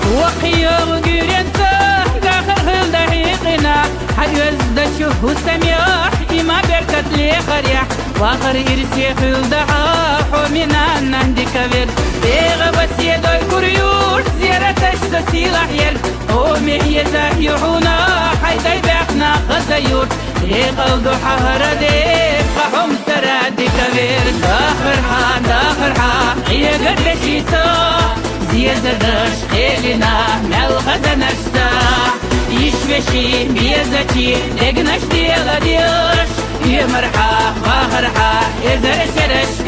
وقيوم جيرنسا داخل خل دقيقنا حجز دشوف السميح إما بركت لي خريح واخر إرسي خل دعاح ومنا نهدي كبير بيغ بس يدو الكريور زيارة تشتسي لحيل ومه يزاحيحونا حيدي بيحنا خزيور ليقل دو حهر ديك قحوم سرادي كبير داخر حا يقد لشيسا زيزدش خيلنا مل خزنشتا يشفشي بيزتي لقنش دي غديش يمرحا واخرحا يزرشرش